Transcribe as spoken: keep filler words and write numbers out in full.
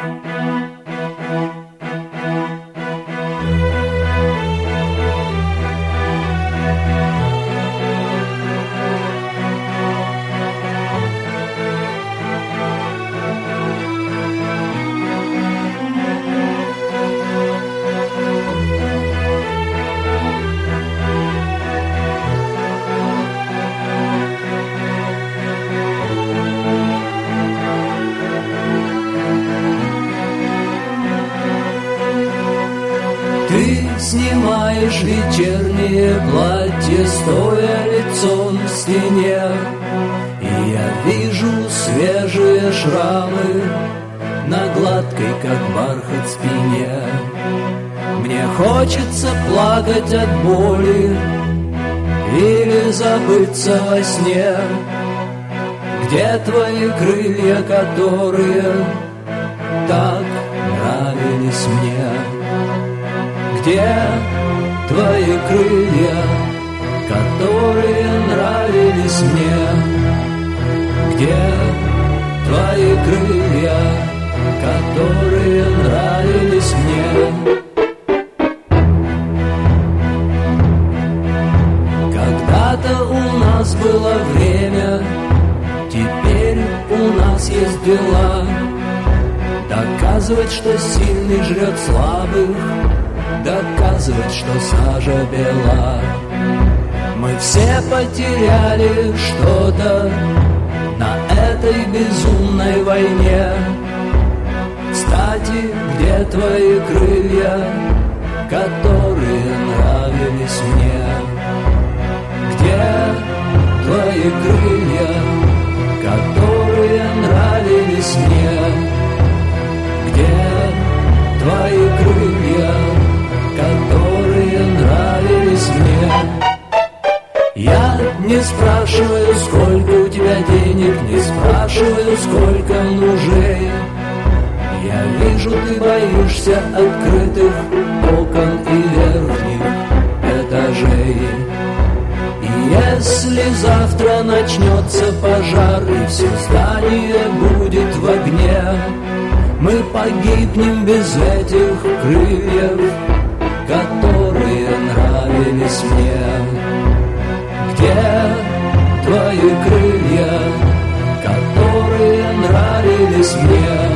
Снимаешь вечернее платье, стоя лицом к стене, и я вижу свежие шрамы на гладкой, как бархат, спине. Мне хочется плакать от боли или забыться во сне. Где твои крылья, которые так нравились мне? Где твои крылья, которые нравились мне? Где твои крылья, которые нравились мне? Когда-то у нас было время, теперь у нас есть дела. Доказывать, что сильный жрет слабых, доказывать, что сажа бела. Мы все потеряли что-то на этой безумной войне. Кстати, где твои крылья, которые нравились мне? Где твои крылья, которые нравились мне? Где твои крылья, которые нравились мне? Я не спрашиваю, сколько у тебя денег, не спрашиваю, сколько мужей. Я вижу, ты боишься открытых окон и верхних этажей. И если завтра начнется пожар и все здание будет в огне, мы погибнем без этих крыльев, которые нравились мне. Где твои крылья, которые нравились мне?